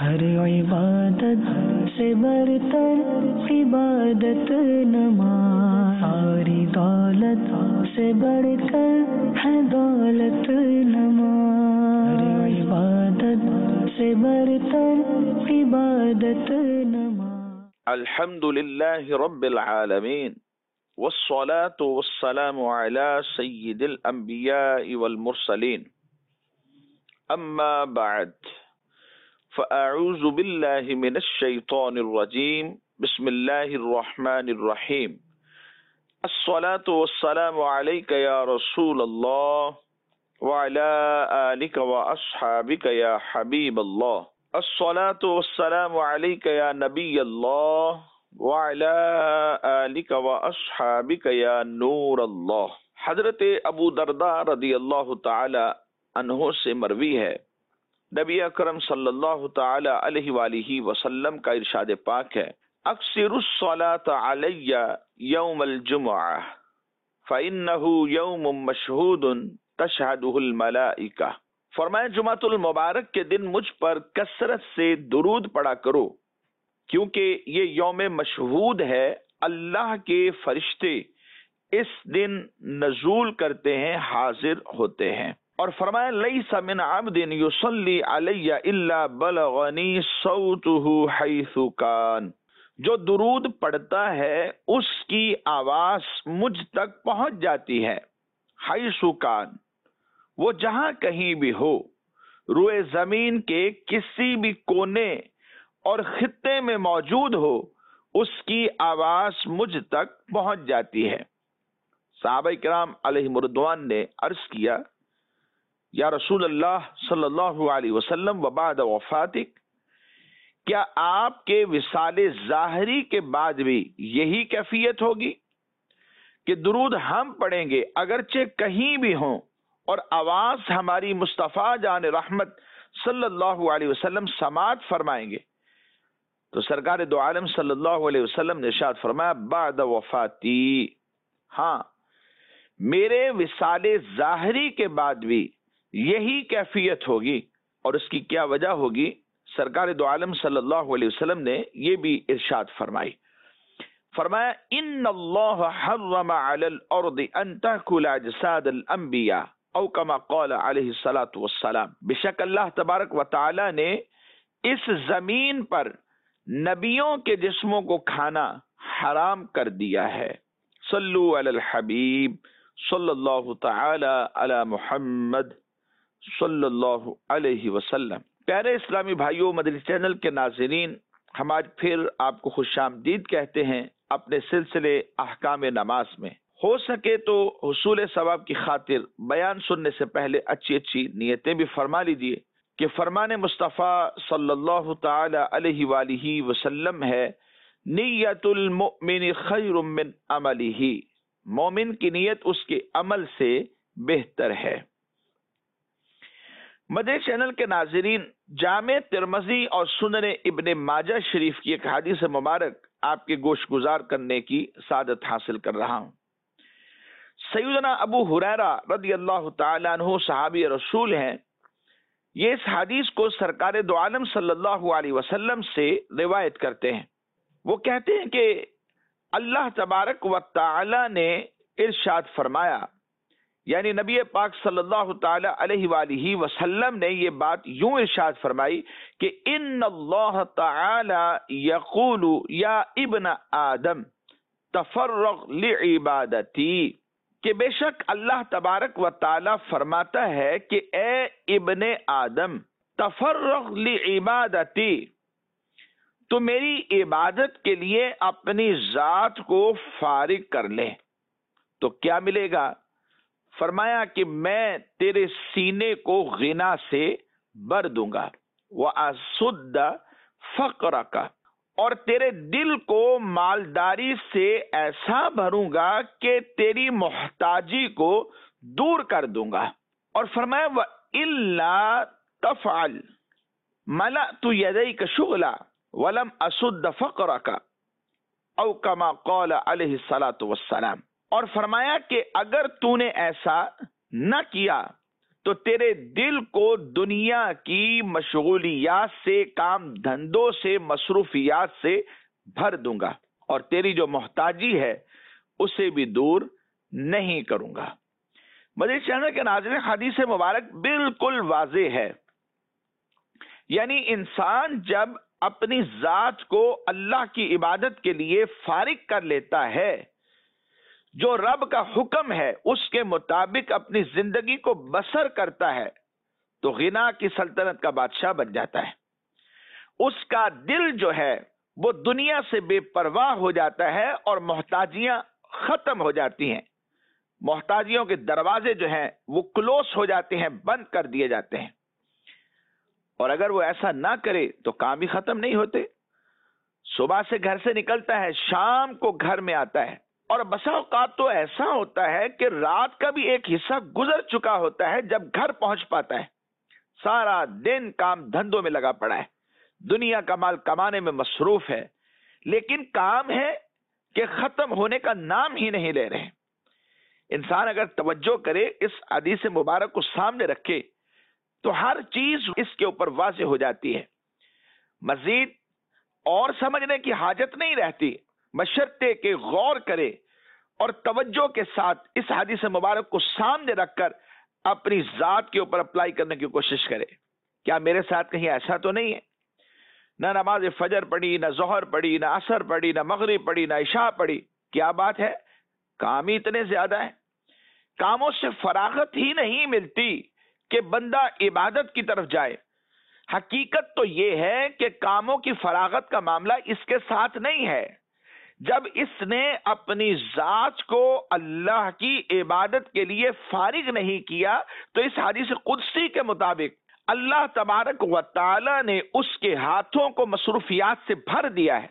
ہر عبادت سے برتر عبادت نماز، ساری دولت سے بڑھ کر ہے دولت نماز، ہر عبادت سے برتر عبادت نماز۔ الحمد للہ رب العالمین والصلاة والسلام على سید الانبیاء والمرسلین، اما بعد فاعوذ باللہ من الشیطان الرجیم، بسم اللہ الرحمن الرحیم۔ الصلاة والسلام علیک یا رسول اللہ وعلی آلک واصحابک یا حبیب اللہ، الصلاة والسلام علیک یا نبی اللہ وعلی آلک واصحابک یا نور اللہ۔ حضرت ابو درداء رضی اللہ تعالی عنہ سے مروی ہے، نبی اکرم صلی اللہ تعالی علیہ وآلہ وسلم کا ارشاد پاک ہے، اکثر الصلاة علی یوم الجمعہ فإنہ یوم مشہود تشہدہ الملائکہ۔ فرمایا جمعۃ المبارک کے دن مجھ پر کثرت سے درود پڑھا کرو، کیونکہ یہ یوم مشہود ہے، اللہ کے فرشتے اس دن نزول کرتے ہیں، حاضر ہوتے ہیں۔ اور فرمایا لیس من عبد یصلی علی الا بلغنی صوتہ حیث کان، جو درود پڑھتا ہے اس کی آواز مجھ تک پہنچ جاتی ہے، حیث کان، وہ جہاں کہیں بھی ہو، روئے زمین کے کسی بھی کونے اور خطے میں موجود ہو، اس کی آواز مجھ تک پہنچ جاتی ہے۔ صحابہ کرام علیہم رضوان نے عرض کیا، یا رسول اللہ صلی اللہ علیہ وسلم وبعد وفاتک، کیا آپ کے وصال ظاہری کے بعد بھی یہی کیفیت ہوگی کہ درود ہم پڑھیں گے اگرچہ کہیں بھی ہوں اور آواز ہماری مصطفیٰ جان رحمت صلی اللہ علیہ وسلم سماعت فرمائیں گے؟ تو سرکار دو عالم صلی اللہ علیہ وسلم نے ارشاد فرمایا، بعد وفاتی، ہاں میرے وصال ظاہری کے بعد بھی یہی کیفیت ہوگی۔ اور اس کی کیا وجہ ہوگی؟ سرکار دو عالم صلی اللہ علیہ وسلم نے یہ بھی ارشاد فرمائی، فرمایا ان اللہ حرم علی الارض ان تاکل اجساد الانبیاء او کما قال علیہ الصلاۃ والسلام، بے شک اللہ تبارک و تعالی نے اس زمین پر نبیوں کے جسموں کو کھانا حرام کر دیا ہے۔ صلو علی الحبیب صلی اللہ تعالی علی محمد صلی اللہ علیہ وسلم۔ پیارے اسلامی بھائیوں، مدنی چینل کے ناظرین، ہم آج پھر آپ کو خوش آمدید کہتے ہیں اپنے سلسلے احکام نماز میں۔ ہو سکے تو حصول ثواب کی خاطر بیان سننے سے پہلے اچھی اچھی نیتیں بھی فرما لیجیے کہ فرمان مصطفیٰ صلی اللہ تعالی علیہ وآلہ وسلم ہے، نیت المؤمن خیر من عملہ، مومن کی نیت اس کے عمل سے بہتر ہے۔ مدنی چینل کے ناظرین، جامع ترمذی اور سنن ابن ماجہ شریف کی ایک حدیث مبارک آپ کے گوش گزار کرنے کی سعادت حاصل کر رہا ہوں۔ سیدنا ابو ہریرہ رضی اللہ تعالی عنہ صحابی رسول ہیں، یہ اس حدیث کو سرکار دو عالم صلی اللہ علیہ وسلم سے روایت کرتے ہیں۔ وہ کہتے ہیں کہ اللہ تبارک و تعالی نے ارشاد فرمایا، یعنی نبی پاک صلی اللہ تعالی علیہ وآلہ وسلم نے یہ بات یوں ارشاد فرمائی کہ ان اللہ تعالی یقول یا ابن آدم تفرغ لعبادتی، کہ بے شک اللہ تبارک و تعالی فرماتا ہے کہ اے ابن آدم تفرغ لعبادتی، تو میری عبادت کے لیے اپنی ذات کو فارغ کر لے۔ تو کیا ملے گا؟ فرمایا کہ میں تیرے سینے کو غنا سے بھر دوں گا، وَأَسُدَّ فَقْرَكَ، اور تیرے دل کو مالداری سے ایسا بھروں گا کہ تیری محتاجی کو دور کر دوں گا۔ اور فرمایا وَإِلَّا تَفْعَلْ مَلَأْتُ يَدَيْكَ شُغْلًا وَلَمْ أَسُدَّ فَقْرَكَ او کما قال علیہ الصلاۃ والسلام۔ اور فرمایا کہ اگر تو نے ایسا نہ کیا تو تیرے دل کو دنیا کی مشغولیات سے، کام دھندوں سے، مصروفیات سے بھر دوں گا، اور تیری جو محتاجی ہے اسے بھی دور نہیں کروں گا۔ مزید چینل کے ناظرین، حدیث مبارک بالکل واضح ہے، یعنی انسان جب اپنی ذات کو اللہ کی عبادت کے لیے فارغ کر لیتا ہے، جو رب کا حکم ہے اس کے مطابق اپنی زندگی کو بسر کرتا ہے، تو غنا کی سلطنت کا بادشاہ بن جاتا ہے۔ اس کا دل جو ہے وہ دنیا سے بے پرواہ ہو جاتا ہے، اور محتاجیاں ختم ہو جاتی ہیں، محتاجیوں کے دروازے جو ہیں وہ کلوز ہو جاتے ہیں، بند کر دیے جاتے ہیں۔ اور اگر وہ ایسا نہ کرے تو کام بھی ختم نہیں ہوتے۔ صبح سے گھر سے نکلتا ہے، شام کو گھر میں آتا ہے، اور بسا اوقات تو ایسا ہوتا ہے کہ رات کا بھی ایک حصہ گزر چکا ہوتا ہے جب گھر پہنچ پاتا ہے۔ سارا دن کام دھندوں میں لگا پڑا ہے، دنیا کا مال کمانے میں مصروف ہے، لیکن کام ہے کہ ختم ہونے کا نام ہی نہیں لے رہے۔ انسان اگر توجہ کرے، اس حدیث مبارک کو سامنے رکھے، تو ہر چیز اس کے اوپر واضح ہو جاتی ہے۔ مزید اور سمجھنے کی حاجت نہیں رہتی، بشرطے کہ غور کرے اور توجہ کے ساتھ اس حدیث مبارک کو سامنے رکھ کر اپنی ذات کے اوپر اپلائی کرنے کی کوشش کرے۔ کیا میرے ساتھ کہیں ایسا تو نہیں ہے؟ نہ نماز فجر پڑھی، نہ ظہر پڑھی، نہ عصر پڑھی، نہ مغرب پڑھی، نہ عشاء پڑھی، کیا بات ہے؟ کام ہی اتنے زیادہ ہیں، کاموں سے فراغت ہی نہیں ملتی کہ بندہ عبادت کی طرف جائے۔ حقیقت تو یہ ہے کہ کاموں کی فراغت کا معاملہ اس کے ساتھ نہیں ہے۔ جب اس نے اپنی ذات کو اللہ کی عبادت کے لیے فارغ نہیں کیا، تو اس حدیث قدسی کے مطابق اللہ تبارک و تعالی نے اس کے ہاتھوں کو مصروفیات سے بھر دیا ہے۔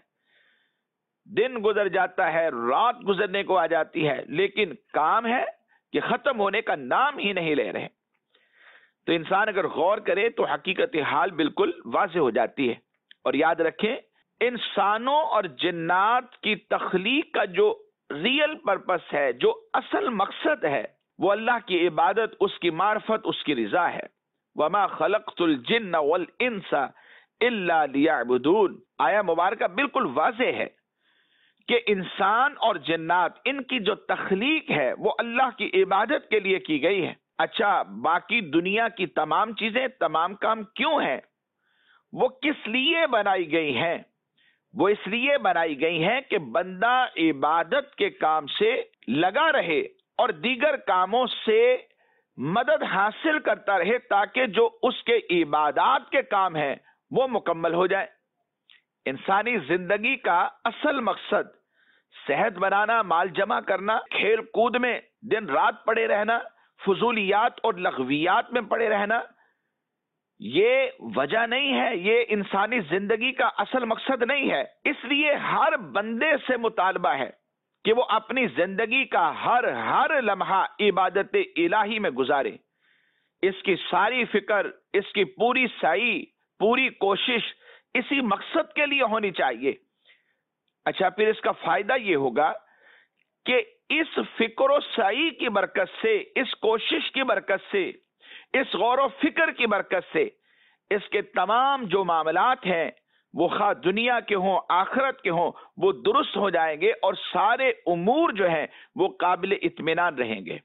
دن گزر جاتا ہے، رات گزرنے کو آ جاتی ہے، لیکن کام ہے کہ ختم ہونے کا نام ہی نہیں لے رہے۔ تو انسان اگر غور کرے تو حقیقت حال بالکل واضح ہو جاتی ہے۔ اور یاد رکھیں، انسانوں اور جنات کی تخلیق کا جو ریئل پرپس ہے، جو اصل مقصد ہے، وہ اللہ کی عبادت، اس کی معرفت، اس کی رضا ہے۔ وَمَا خَلَقْتُ الْجِنَّ وَالْإِنسَ إِلَّا لِيَعْبُدُونَ۔ آیا مبارکہ بالکل واضح ہے کہ انسان اور جنات، ان کی جو تخلیق ہے وہ اللہ کی عبادت کے لیے کی گئی ہے۔ اچھا، باقی دنیا کی تمام چیزیں، تمام کام کیوں ہیں؟ وہ کس لیے بنائی گئی ہیں؟ وہ اس لیے بنائی گئی ہیں کہ بندہ عبادت کے کام سے لگا رہے اور دیگر کاموں سے مدد حاصل کرتا رہے، تاکہ جو اس کے عبادات کے کام ہیں وہ مکمل ہو جائے۔ انسانی زندگی کا اصل مقصد صحت بنانا، مال جمع کرنا، کھیل کود میں دن رات پڑے رہنا، فضولیات اور لغویات میں پڑے رہنا، یہ وجہ نہیں ہے، یہ انسانی زندگی کا اصل مقصد نہیں ہے۔ اس لیے ہر بندے سے مطالبہ ہے کہ وہ اپنی زندگی کا ہر لمحہ عبادت الہی میں گزارے۔ اس کی ساری فکر، اس کی پوری سعی، پوری کوشش اسی مقصد کے لیے ہونی چاہیے۔ اچھا، پھر اس کا فائدہ یہ ہوگا کہ اس فکر و سعی کی برکت سے، اس کوشش کی برکت سے، اس غور و فکر کی برکت سے، اس کے تمام جو معاملات ہیں، وہ خواہ دنیا کے ہوں، آخرت کے ہوں، وہ درست ہو جائیں گے، اور سارے امور جو ہیں وہ قابل اطمینان رہیں گے۔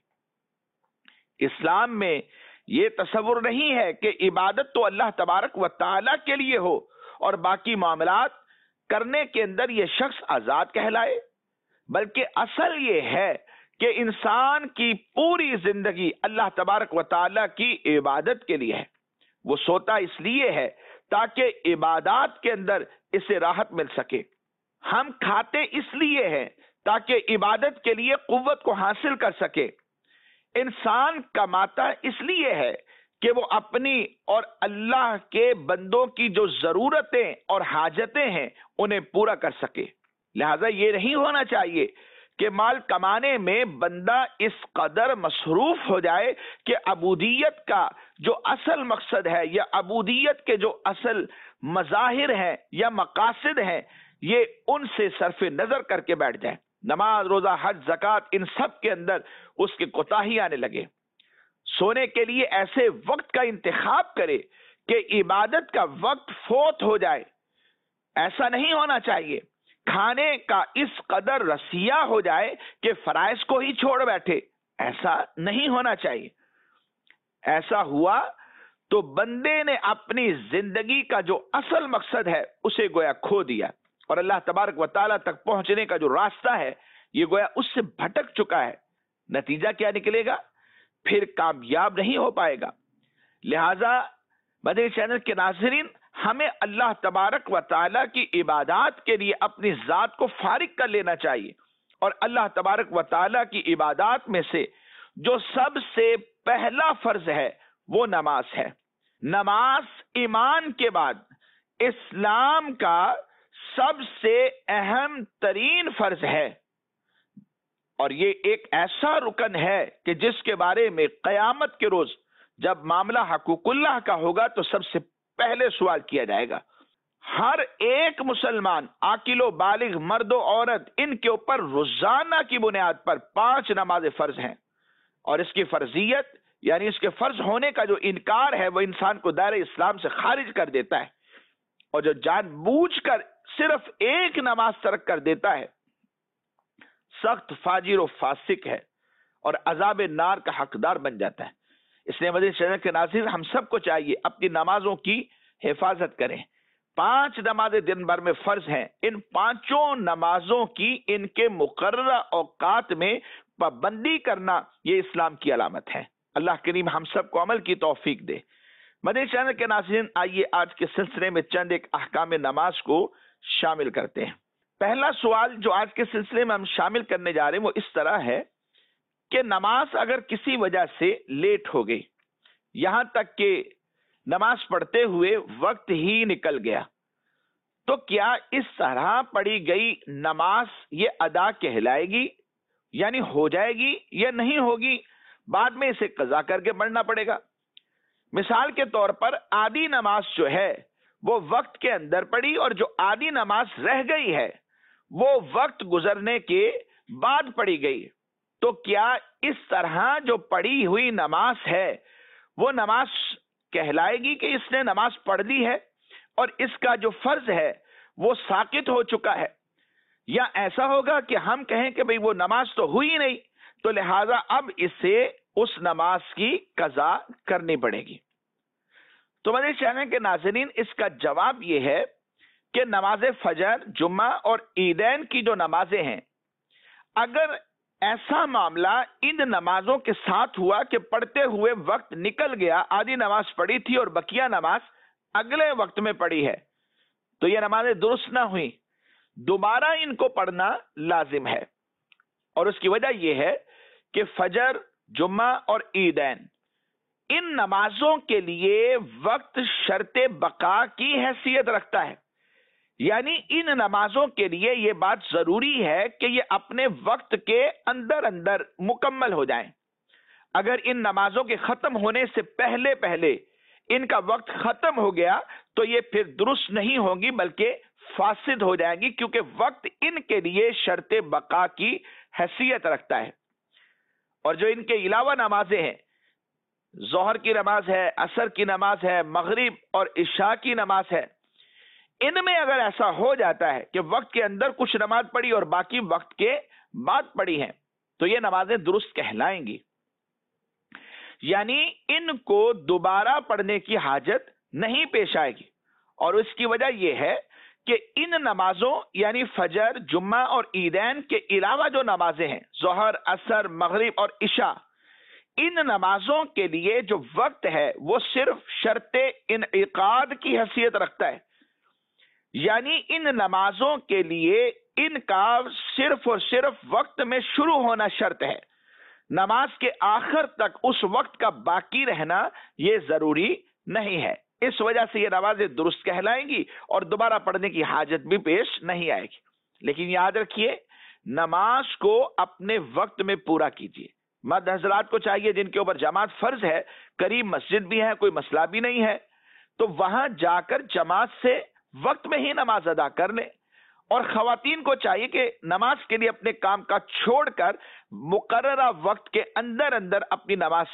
اسلام میں یہ تصور نہیں ہے کہ عبادت تو اللہ تبارک و تعالی کے لیے ہو اور باقی معاملات کرنے کے اندر یہ شخص آزاد کہلائے، بلکہ اصل یہ ہے کہ انسان کی پوری زندگی اللہ تبارک و تعالی کی عبادت کے لیے ہے۔ وہ سوتا اس لیے ہے تاکہ عبادات کے اندر اسے راحت مل سکے۔ ہم کھاتے اس لیے ہیں تاکہ عبادت کے لیے قوت کو حاصل کر سکے۔ انسان کماتا اس لیے ہے کہ وہ اپنی اور اللہ کے بندوں کی جو ضرورتیں اور حاجتیں ہیں انہیں پورا کر سکے۔ لہذا یہ نہیں ہونا چاہیے کہ مال کمانے میں بندہ اس قدر مصروف ہو جائے کہ عبودیت کا جو اصل مقصد ہے، یا عبودیت کے جو اصل مظاہر ہیں یا مقاصد ہیں، یہ ان سے صرف نظر کر کے بیٹھ جائے۔ نماز، روزہ، حج، زکوٰۃ، ان سب کے اندر اس کی کوتاہی آنے لگے۔ سونے کے لیے ایسے وقت کا انتخاب کرے کہ عبادت کا وقت فوت ہو جائے. ایسا نہیں ہونا چاہیے. کھانے کا اس قدر رسیا ہو جائے کہ فرائض کو ہی چھوڑ بیٹھے. ایسا نہیں ہونا چاہیے. ایسا ہوا تو بندے نے اپنی زندگی کا جو اصل مقصد ہے اسے گویا کھو دیا، اور اللہ تبارک و تعالیٰ تک پہنچنے کا جو راستہ ہے یہ گویا اس سے بھٹک چکا ہے. نتیجہ کیا نکلے گا؟ پھر کامیاب نہیں ہو پائے گا. لہذا مدنی چینل کے ناظرین، ہمیں اللہ تبارک و تعالیٰ کی عبادات کے لیے اپنی ذات کو فارغ کر لینا چاہیے، اور اللہ تبارک و تعالیٰ کی عبادات میں سے جو سب سے پہلا فرض ہے وہ نماز ہے. نماز ایمان کے بعد اسلام کا سب سے اہم ترین فرض ہے، اور یہ ایک ایسا رکن ہے کہ جس کے بارے میں قیامت کے روز جب معاملہ حقوق اللہ کا ہوگا تو سب سے پہلے سوال کیا جائے گا. ہر ایک مسلمان عاقل و بالغ مرد و عورت، ان کے اوپر روزانہ کی بنیاد پر 5 نمازیں فرض ہیں، اور اس کی فرضیت یعنی اس کے فرض ہونے کا جو انکار ہے وہ انسان کو دائرہ اسلام سے خارج کر دیتا ہے، اور جو جان بوجھ کر صرف ایک نماز ترک کر دیتا ہے سخت فاجر و فاسق ہے اور عذاب نار کا حقدار بن جاتا ہے. اس لیے مدنی چینل کے ناظرین، ہم سب کو چاہیے اپنی نمازوں کی حفاظت کریں. 5 نمازیں دن بھر میں فرض ہیں. ان 5 نمازوں کی ان کے مقررہ اوقات میں پابندی کرنا یہ اسلام کی علامت ہے. اللہ کریم ہم سب کو عمل کی توفیق دے. مدنی چینل کے ناظرین، آئیے آج کے سلسلے میں چند ایک احکام نماز کو شامل کرتے ہیں. پہلا سوال جو آج کے سلسلے میں ہم شامل کرنے جا رہے ہیں وہ اس طرح ہے کہ نماز اگر کسی وجہ سے لیٹ ہو گئی، یہاں تک کہ نماز پڑھتے ہوئے وقت ہی نکل گیا، تو کیا اس طرح پڑھی گئی نماز یہ ادا کہلائے گی، یعنی ہو جائے گی یا نہیں ہوگی؟ بعد میں اسے قضا کر کے پڑھنا پڑے گا. مثال کے طور پر آدھی نماز جو ہے وہ وقت کے اندر پڑھی، اور جو آدھی نماز رہ گئی ہے وہ وقت گزرنے کے بعد پڑھی گئی، تو کیا اس طرح جو پڑھی ہوئی نماز ہے وہ نماز کہلائے گی کہ اس نے نماز پڑھ دی ہے اور اس کا جو فرض ہے وہ ساقط ہو چکا ہے؟ یا ایسا ہوگا کہ ہم کہیں کہ بھئی وہ نماز تو ہوئی نہیں، تو لہٰذا اب اسے اس نماز کی قضا کرنی پڑے گی؟ تو مدنی چینل کے ناظرین، اس کا جواب یہ ہے کہ نماز فجر، جمعہ اور عیدین کی جو نمازیں ہیں، اگر ایسا معاملہ ان نمازوں کے ساتھ ہوا کہ پڑھتے ہوئے وقت نکل گیا، آدھی نماز پڑھی تھی اور بقیہ نماز اگلے وقت میں پڑھی ہے، تو یہ نمازیں درست نہ ہوئی، دوبارہ ان کو پڑھنا لازم ہے. اور اس کی وجہ یہ ہے کہ فجر، جمعہ اور عیدین، ان نمازوں کے لیے وقت شرط بقا کی حیثیت رکھتا ہے. یعنی ان نمازوں کے لیے یہ بات ضروری ہے کہ یہ اپنے وقت کے اندر اندر مکمل ہو جائیں. اگر ان نمازوں کے ختم ہونے سے پہلے پہلے ان کا وقت ختم ہو گیا تو یہ پھر درست نہیں ہوگی بلکہ فاسد ہو جائیں گی، کیونکہ وقت ان کے لیے شرط بقا کی حیثیت رکھتا ہے. اور جو ان کے علاوہ نمازیں ہیں، ظہر کی نماز ہے، عصر کی نماز ہے، مغرب اور عشاء کی نماز ہے، ان میں اگر ایسا ہو جاتا ہے کہ وقت کے اندر کچھ نماز پڑھی اور باقی وقت کے بعد پڑھی ہیں تو یہ نمازیں درست کہلائیں گی. یعنی ان کو دوبارہ پڑھنے کی حاجت نہیں پیش آئے گی. اور اس کی وجہ یہ ہے کہ ان نمازوں یعنی فجر، جمعہ اور عیدین کے علاوہ جو نمازیں ہیں، ظہر، عصر، مغرب اور عشاء، ان نمازوں کے لیے جو وقت ہے وہ صرف شرط انعقاد کی حیثیت رکھتا ہے. یعنی ان نمازوں کے لیے ان کا صرف اور صرف وقت میں شروع ہونا شرط ہے. نماز کے آخر تک اس وقت کا باقی رہنا یہ ضروری نہیں ہے. اس وجہ سے یہ نمازیں درست کہلائیں گی اور دوبارہ پڑھنے کی حاجت بھی پیش نہیں آئے گی. لیکن یاد رکھیے، نماز کو اپنے وقت میں پورا کیجیے. مرد حضرات کو چاہیے جن کے اوپر جماعت فرض ہے، قریب مسجد بھی ہے، کوئی مسئلہ بھی نہیں ہے، تو وہاں جا کر جماعت سے وقت میں ہی نماز ادا کر لیں. اور خواتین کو چاہیے کہ نماز کے لیے اپنے کام کا چھوڑ کر مقررہ وقت کے اندر اندر اپنی نماز سے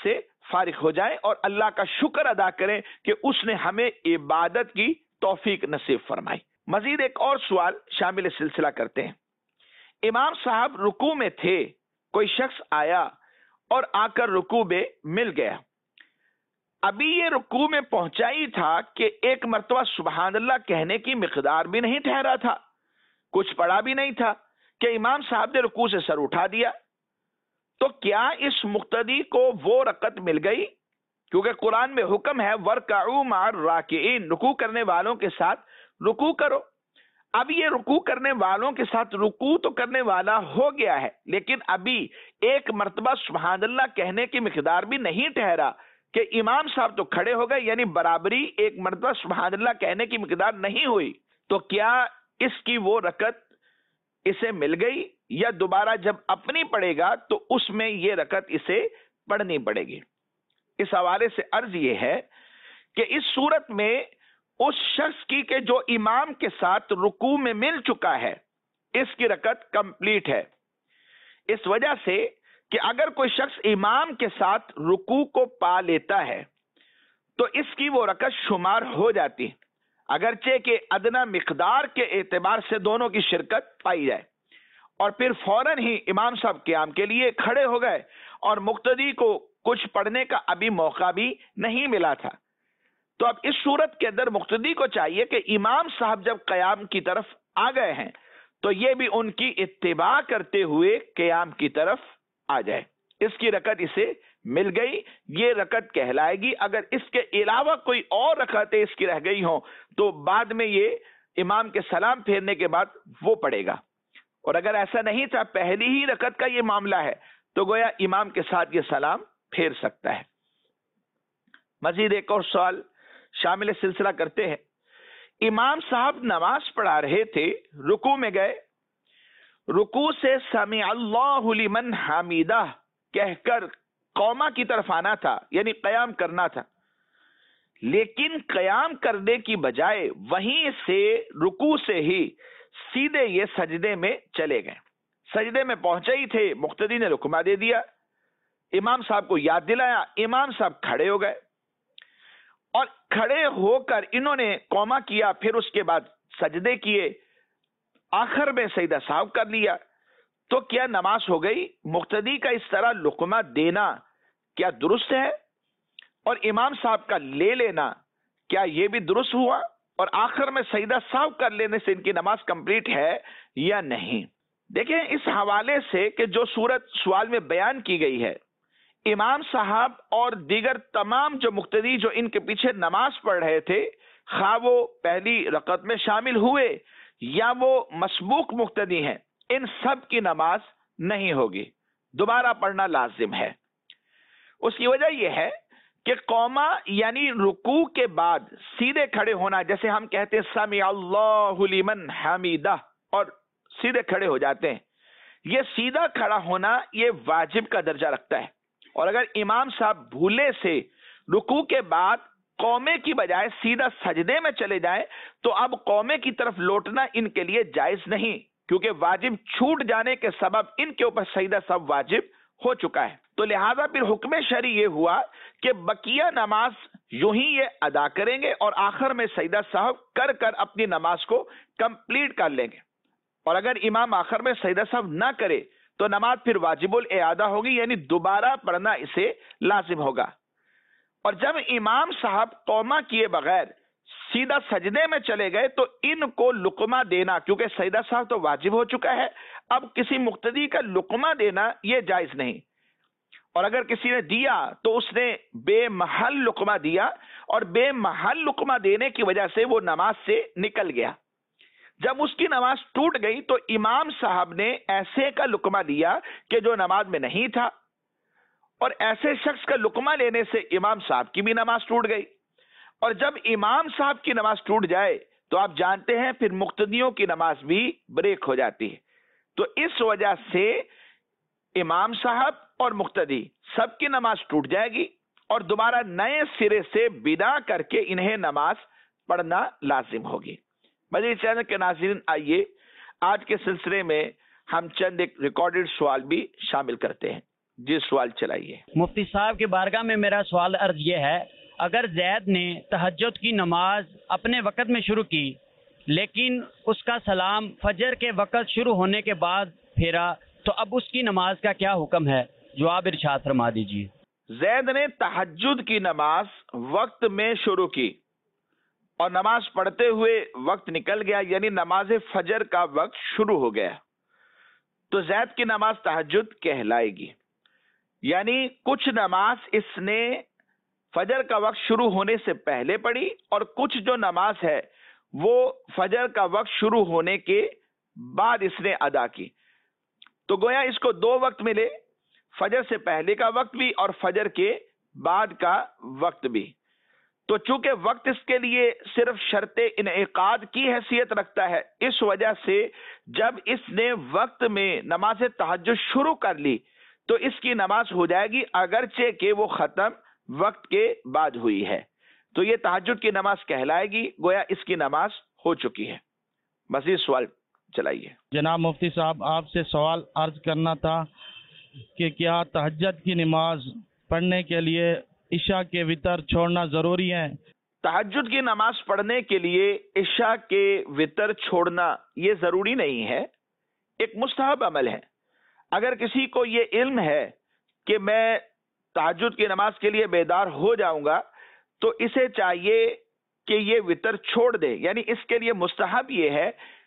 فارغ ہو جائیں اور اللہ کا شکر ادا کریں کہ اس نے ہمیں عبادت کی توفیق نصیب فرمائی۔ مزید ایک اور سوال شامل سلسلہ کرتے ہیں۔ امام صاحب رکوع میں تھے، کوئی شخص آیا اور آ کر رکوع میں مل گیا، ابھی یہ رکوع میں پہنچا ہی تھا کہ ایک مرتبہ سبحان اللہ کہنے کی مقدار بھی نہیں ٹھہرا تھا، کچھ پڑھا بھی نہیں تھا کہ امام صاحب نے رکوع سے سر اٹھا دیا، تو کیا اس مقتدی کو وہ رکعت مل گئی؟ کیونکہ قرآن میں حکم ہے وَرْكَعُوا مَعَ الرَّاكِعِينَ، رکوع کرنے والوں کے ساتھ رکوع کرو۔ اب یہ رکوع کرنے والوں کے ساتھ رکوع تو کرنے والا ہو گیا ہے، لیکن ابھی ایک مرتبہ سبحان اللہ کہنے کی مقدار بھی نہیں ٹھہرا کہ امام صاحب تو کھڑے ہو گئے، یعنی برابری ایک مرتبہ سبحان اللہ کہنے کی مقدار نہیں ہوئی، تو کیا اس کی وہ رکعت اسے مل گئی یا دوبارہ جب اپنی پڑھے گا تو اس میں یہ رکعت اسے پڑھنی پڑے گی؟ اس حوالے سے عرض یہ ہے کہ اس صورت میں اس شخص کی کہ جو امام کے ساتھ رکوع میں مل چکا ہے، اس کی رکعت کمپلیٹ ہے، اس وجہ سے کہ اگر کوئی شخص امام کے ساتھ رکوع کو پا لیتا ہے تو اس کی وہ رکعت شمار ہو جاتی، اگرچہ کہ ادنا مقدار کے اعتبار سے دونوں کی شرکت پائی جائے، اور پھر فوراً ہی امام صاحب قیام کے لیے کھڑے ہو گئے اور مقتدی کو کچھ پڑھنے کا ابھی موقع بھی نہیں ملا تھا، تو اب اس صورت کے اندر مقتدی کو چاہیے کہ امام صاحب جب قیام کی طرف آ گئے ہیں تو یہ بھی ان کی اتباع کرتے ہوئے قیام کی طرف آ جائے، اس کی رکعت اسے مل گئی، یہ رکعت کہلائے گی۔ اگر اس کے علاوہ کوئی اور رکعتیں اس کی رہ گئی ہوں تو بعد میں یہ امام کے سلام پھیرنے کے بعد وہ پڑھے گا، اور اگر ایسا نہیں تھا پہلی ہی رکعت کا یہ معاملہ ہے تو گویا امام کے ساتھ یہ سلام پھیر سکتا ہے۔ مزید ایک اور سوال شامل سلسلہ کرتے ہیں۔ امام صاحب نماز پڑھا رہے تھے، رکوع میں گئے، رکوع سے سمع اللہ لمن حمیدہ کہہ کر قوما کی طرف آنا تھا، یعنی قیام کرنا تھا، لیکن قیام کرنے کی بجائے وہیں سے رکوع سے ہی سیدھے یہ سجدے میں چلے گئے، سجدے میں پہنچے ہی تھے، مقتدی نے رکوع دے دیا، امام صاحب کو یاد دلایا، امام صاحب کھڑے ہو گئے، اور کھڑے ہو کر انہوں نے قوما کیا، پھر اس کے بعد سجدے کیے، آخر میں سجدہ صاحب کر لیا، تو کیا نماز ہو گئی؟ مقتدی کا اس طرح لقمہ دینا کیا درست ہے؟ اور امام صاحب کا لے لینا کیا یہ بھی درست ہوا؟ اور آخر میں سجدہ صاحب کر لینے سے ان کی نماز کمپلیٹ ہے یا نہیں؟ دیکھیں اس حوالے سے کہ جو صورت سوال میں بیان کی گئی ہے، امام صاحب اور دیگر تمام جو مقتدی جو ان کے پیچھے نماز پڑھ رہے تھے، خواہ وہ پہلی رکعت میں شامل ہوئے یا وہ مسبوق مقتدی ہیں، ان سب کی نماز نہیں ہوگی، دوبارہ پڑھنا لازم ہے۔ اس کی وجہ یہ ہے کہ قوما یعنی رکوع کے بعد سیدھے کھڑے ہونا، جیسے ہم کہتے ہیں سمع اللہ لمن حمیدہ اور سیدھے کھڑے ہو جاتے ہیں، یہ سیدھا کھڑا ہونا یہ واجب کا درجہ رکھتا ہے، اور اگر امام صاحب بھولے سے رکوع کے بعد قومے کی بجائے سیدھا سجدے میں چلے جائیں تو اب قومے کی طرف لوٹنا ان کے لیے جائز نہیں، کیونکہ واجب چھوٹ جانے کے سبب ان کے اوپر سجدہ سب واجب ہو چکا ہے، تو لہذا پھر حکم شرعی یہ ہوا کہ بقیہ نماز یوں ہی یہ ادا کریں گے اور آخر میں سجدہ صاحب کر کر اپنی نماز کو کمپلیٹ کر لیں گے، اور اگر امام آخر میں سجدہ صاحب نہ کرے تو نماز پھر واجب الاعادہ ہوگی، یعنی دوبارہ پڑھنا اسے لازم ہوگا، اور جب امام صاحب قوما کیے بغیر سیدھا سجدے میں چلے گئے تو ان کو لقمہ دینا، کیونکہ سجدہ صاحب تو واجب ہو چکا ہے، اب کسی مقتدی کا لقمہ دینا یہ جائز نہیں، اور اگر کسی نے دیا تو اس نے بے محل لقمہ دیا، اور بے محل لقمہ دینے کی وجہ سے وہ نماز سے نکل گیا، جب اس کی نماز ٹوٹ گئی تو امام صاحب نے ایسے کا لقمہ دیا کہ جو نماز میں نہیں تھا، اور ایسے شخص کا لقمہ لینے سے امام صاحب کی بھی نماز ٹوٹ گئی، اور جب امام صاحب کی نماز ٹوٹ جائے تو آپ جانتے ہیں پھر مقتدیوں کی نماز بھی بریک ہو جاتی ہے، تو اس وجہ سے امام صاحب اور مقتدی سب کی نماز ٹوٹ جائے گی اور دوبارہ نئے سرے سے بدا کر کے انہیں نماز پڑھنا لازم ہوگی۔ مزید چینل کے ناظرین، آئیے آج کے سلسلے میں ہم چند ایک ریکارڈڈ سوال بھی شامل کرتے ہیں۔ جی سوال چلائیے. مفتی صاحب کی بارگاہ میں میرا سوال عرض یہ ہے، اگر زید نے تہجد کی نماز اپنے وقت میں شروع کی لیکن اس کا سلام فجر کے وقت شروع ہونے کے بعد پھیرا تو اب اس کی نماز کا کیا حکم ہے؟ جواب ارشاد فرما دیجیے. زید نے تہجد کی نماز وقت میں شروع کی اور نماز پڑھتے ہوئے وقت نکل گیا، یعنی نماز فجر کا وقت شروع ہو گیا، تو زید کی نماز تہجد کہلائے گی. یعنی کچھ نماز اس نے فجر کا وقت شروع ہونے سے پہلے پڑھی اور کچھ جو نماز ہے وہ فجر کا وقت شروع ہونے کے بعد اس نے ادا کی. تو گویا اس کو دو وقت ملے، فجر سے پہلے کا وقت بھی اور فجر کے بعد کا وقت بھی. تو چونکہ وقت اس کے لیے صرف شرط انعقاد کی حیثیت رکھتا ہے، اس وجہ سے جب اس نے وقت میں نماز تہجد شروع کر لی تو اس کی نماز ہو جائے گی، اگرچہ کہ وہ ختم وقت کے بعد ہوئی ہے. تو یہ تہجد کی نماز کہلائے گی، گویا اس کی نماز ہو چکی ہے. مزید سوال چلائیے. جناب مفتی صاحب، آپ سے سوال عرض کرنا تھا کہ کیا تہجد کی نماز پڑھنے کے لیے عشاء کے وتر چھوڑنا ضروری ہے؟ تہجد کی نماز پڑھنے کے لیے عشاء کے وتر چھوڑنا یہ ضروری نہیں ہے، ایک مستحب عمل ہے. اگر کسی کو یہ علم ہے کہ میں تہجد کی نماز کے لیے بیدار ہو جاؤں گا تو اسے چاہیے کہ یہ وتر چھوڑ دے، یعنی اس کے لیے مستحب یہ ہے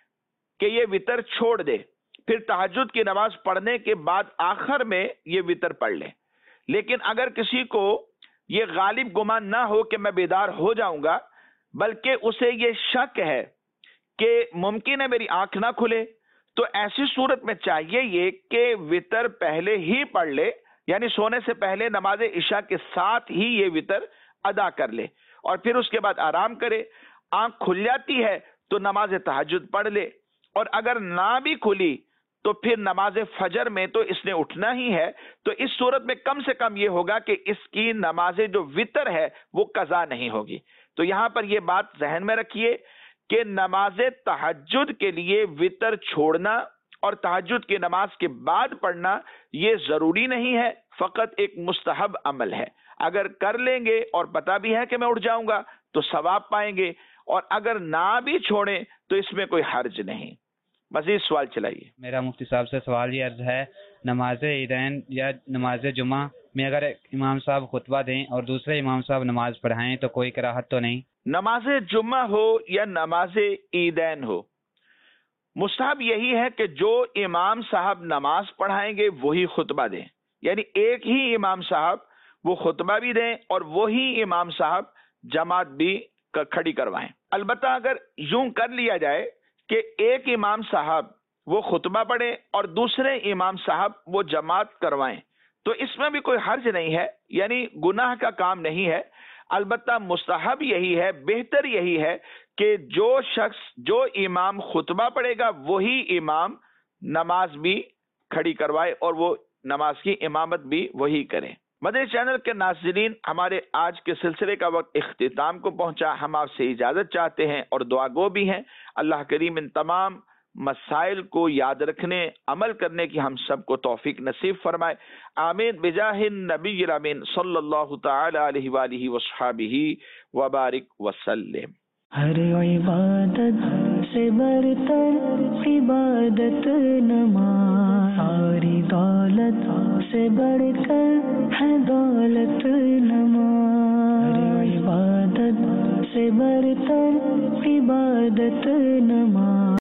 کہ یہ وتر چھوڑ دے، پھر تہجد کی نماز پڑھنے کے بعد آخر میں یہ وتر پڑھ لے. لیکن اگر کسی کو یہ غالب گمان نہ ہو کہ میں بیدار ہو جاؤں گا، بلکہ اسے یہ شک ہے کہ ممکن ہے میری آنکھ نہ کھلے، تو ایسی صورت میں چاہیے یہ کہ وتر پہلے ہی پڑھ لے، یعنی سونے سے پہلے نماز عشاء کے ساتھ ہی یہ وتر ادا کر لے اور پھر اس کے بعد آرام کرے. آنکھ کھل جاتی ہے تو نماز تہجد پڑھ لے، اور اگر نہ بھی کھلی تو پھر نماز فجر میں تو اس نے اٹھنا ہی ہے. تو اس صورت میں کم سے کم یہ ہوگا کہ اس کی نماز جو وتر ہے وہ قضا نہیں ہوگی. تو یہاں پر یہ بات ذہن میں رکھیے کہ نماز تہجد کے لیے وتر چھوڑنا اور تہجد کی نماز کے بعد پڑھنا یہ ضروری نہیں ہے، فقط ایک مستحب عمل ہے. اگر کر لیں گے اور پتہ بھی ہے کہ میں اٹھ جاؤں گا تو ثواب پائیں گے، اور اگر نہ بھی چھوڑیں تو اس میں کوئی حرج نہیں. مزید سوال چلائیے. میرا مفتی صاحب سے سوال یہ عرض ہے، نماز عیدین یا نماز جمعہ میں اگر امام صاحب خطبہ دیں اور دوسرے امام صاحب نماز پڑھائیں تو کوئی کراہت تو نہیں؟ نماز جمعہ ہو یا نماز عیدین ہو، مستحب یہی ہے کہ جو امام صاحب نماز پڑھائیں گے وہی خطبہ دیں، یعنی ایک ہی امام صاحب وہ خطبہ بھی دیں اور وہی امام صاحب جماعت بھی کھڑی کروائیں. البتہ اگر یوں کر لیا جائے کہ ایک امام صاحب وہ خطبہ پڑھے اور دوسرے امام صاحب وہ جماعت کروائیں تو اس میں بھی کوئی حرج نہیں ہے، یعنی گناہ کا کام نہیں ہے. البتہ مستحب یہی ہے، بہتر یہی ہے کہ جو شخص جو امام خطبہ پڑھے گا وہی امام نماز بھی کھڑی کروائے اور وہ نماز کی امامت بھی وہی کرے. مدنی چینل کے ناظرین، ہمارے آج کے سلسلے کا وقت اختتام کو پہنچا. ہم آپ سے اجازت چاہتے ہیں اور دعا گو بھی ہیں. اللہ کریم ان تمام مسائل کو یاد رکھنے، عمل کرنے کی ہم سب کو توفیق نصیب فرمائے. آمین بجاہ النبی الامین صلی اللہ تعالی علیہ وآلہ وصحبہ وبارک وسلم. ہر عبادت سے برتر عبادت نماز، ساری دولت سے بڑھ کر ہے دولت نماز. ہر عبادت سے برتر عبادت نماز.